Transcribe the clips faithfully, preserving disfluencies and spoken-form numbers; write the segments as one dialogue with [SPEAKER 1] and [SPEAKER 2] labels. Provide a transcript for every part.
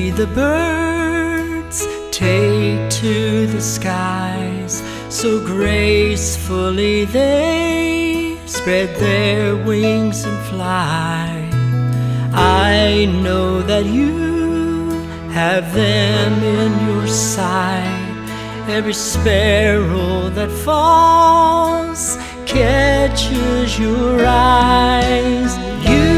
[SPEAKER 1] see the birds take to the skies, so gracefully they spread their wings and fly. I know that you have them in your sight. Every sparrow that falls catches your eyes. You,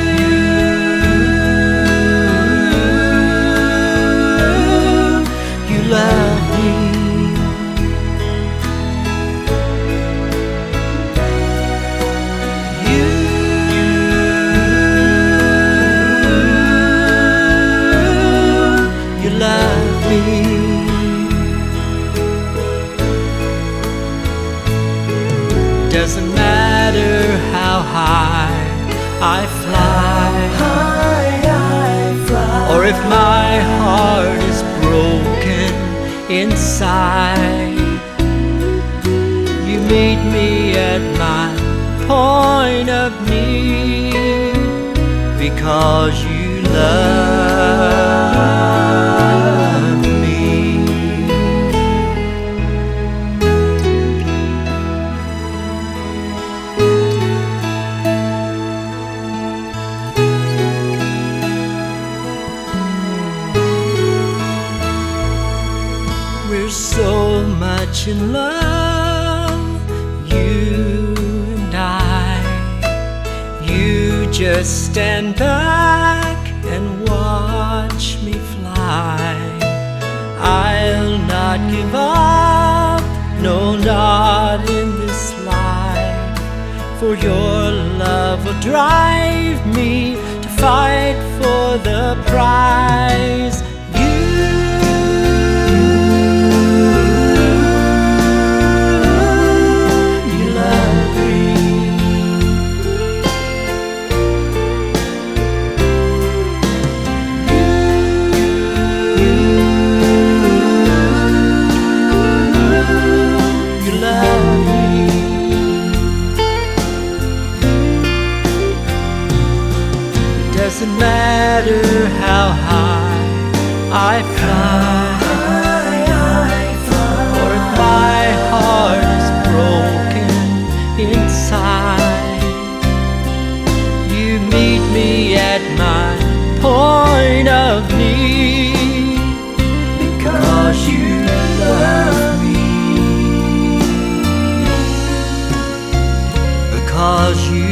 [SPEAKER 1] you love me. You, you love me. Doesn't matter how high I fly,
[SPEAKER 2] high I fly,
[SPEAKER 1] or if my heart is broken inside. You meet me at my point of need, because you love me. We're so much in love, you and I. You just stand back and watch me fly. I'll not give up, no, not in this life. For your love will drive me to fight for the prize. Doesn't matter how high I fly,
[SPEAKER 2] high I fly,
[SPEAKER 1] or if my heart is broken inside. You meet me at my point of need,
[SPEAKER 2] because you love me,
[SPEAKER 1] because you